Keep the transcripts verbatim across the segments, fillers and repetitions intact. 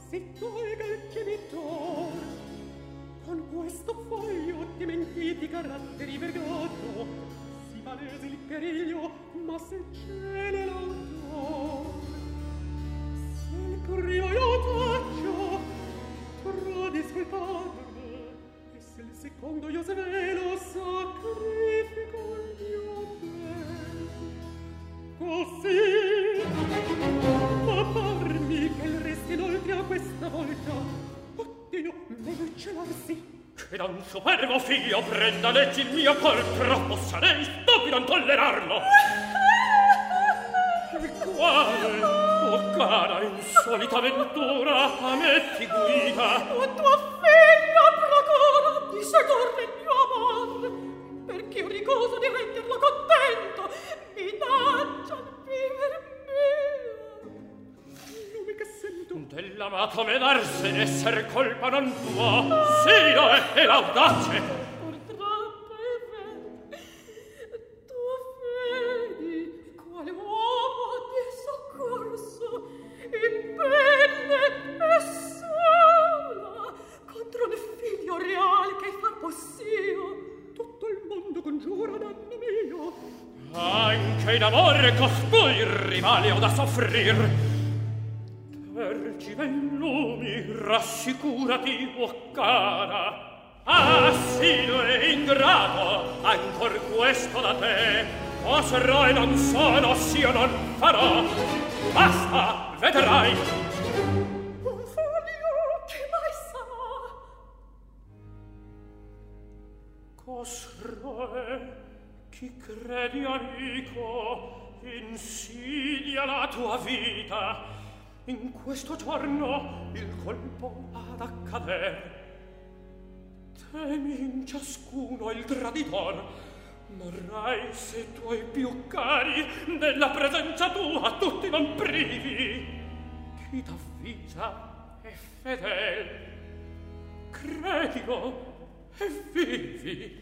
si tolga il genitor. Con questo foglio ti mentiti caratteri vergato, si palesi il periglio, ma se c'è l'autore. Se il primo io taccio, tradisco il padre, e se il secondo io svelo, sacrifico il mio bene. Così, ma parmi che il resto inoltre a questa volta Dio, non celarsi. Che da un superbo figlio prenda leggi il mio cor, troppo sarei stupido a non tollerarlo. Il quale, oh cara, insolita avventura, a me ti guida. O tua figlia procura di sedurre il mio amor, perché io ricuso di renderlo contento, minaccia il viver mio. Nome che sento dell'amato menarsene esser colpa non tua, sì lo è, e l'audace. Purtroppo è vero, tu vedi quale uomo ti è soccorso, in pelle e sola, contro il figlio reale che far possio. Tutto il mondo congiura, danno mio. Anche in amore costui il rivale ho da soffrir. Vergine in lumi, rassicurati, o cara. Ah, sì, e ingrato, ancor questo da te. Oserò e non sono, s'io non farò. Basta, vedrai. Un foglio che mai sarà? Cos'è? Chi credi, amico, insidia la tua vita? In questo giorno il colpo ad accader. Temi in ciascuno il traditor, morrai se tuoi più cari nella presenza tua tutti non privi. Chi t'avvisa è fedel, credilo e vivi.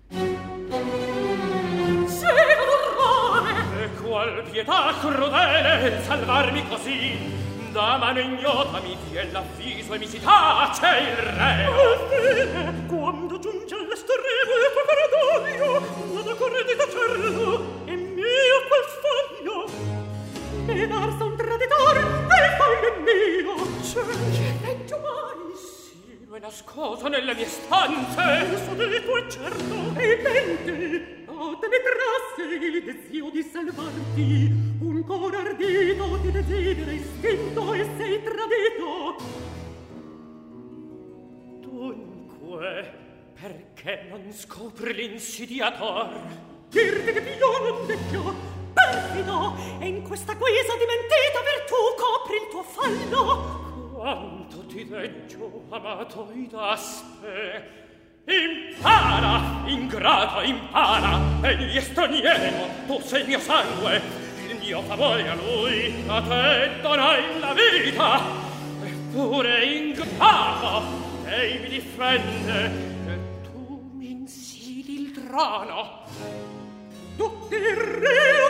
Sì, orrore! E qual pietà crudele il salvarmi così? Da mano ignota mi vie l'avviso e mi si tace il re. Oh, fine, quando giunge all'estremo il tuo perdoglio, non occorre di tacerlo, è mio quel foglio. E darsa un traditore, e il foglio è mio. C'è che peggio mai? Sì, lo è nascoso nelle mie stanze. Il suo delitto è certo, e mente. O te ne trasse il desio di salvarti. Un cor ardito ti desidera istinto e sei tradito. Dunque, perché non scopri l'insidiator? Dirti che io non deggio, perfido, e in questa guisa di mentita virtù copri il tuo fallo. Quanto ti deggio, amato Idaspe. Impara, ingrata, impara. Egli è straniero, tu sei mio sangue. Il mio favore a lui, a te donai la vita. Eppure ingrato, ei mi difende, e tu mi insidi il trono. tutti i re